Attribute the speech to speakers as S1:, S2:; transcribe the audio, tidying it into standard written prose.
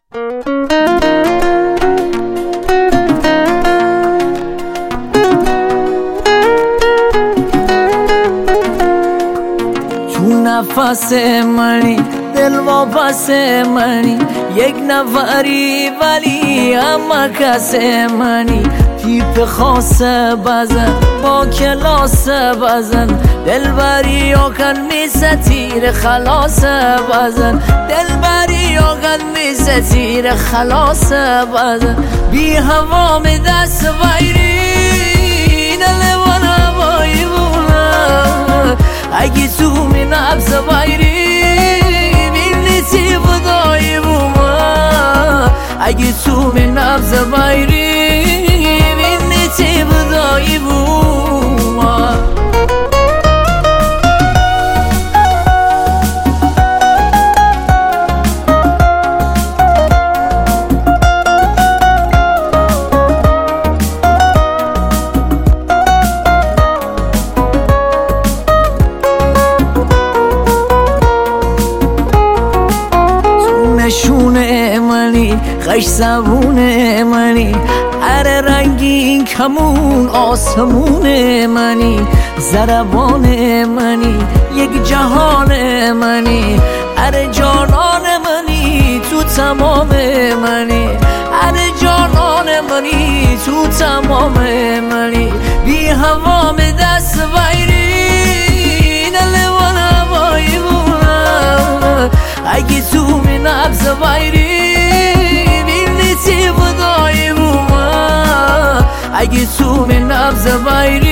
S1: تو نفس منی دل واپس منی، یک نفری ولی اما کس منی. تیپ خاص بزن با کلاس بزن، دلبری آکن میسه تیر خلاص بزن، دلبری آکن میسه تیر خلاص بزن. بی هوا می دست ویری دلوان هوایی بونه، اگه تو می نبز ویری بیلی تی بدایی بومه، اگه تو می نبز ویری بیلی تی بدایی بومه. نشونه منی خش زبون منی، هر رنگین کمون آسمون منی. ضربان منی یک جهان منی، هر جانان منی تو تمام منی، هر جانان منی تو تمام منی. بی هوا می دست ویری دلوان هوایی بونه، اگه تو می نبز ویری بیلی تی بدایی بومه، اگه تو می نبز ویری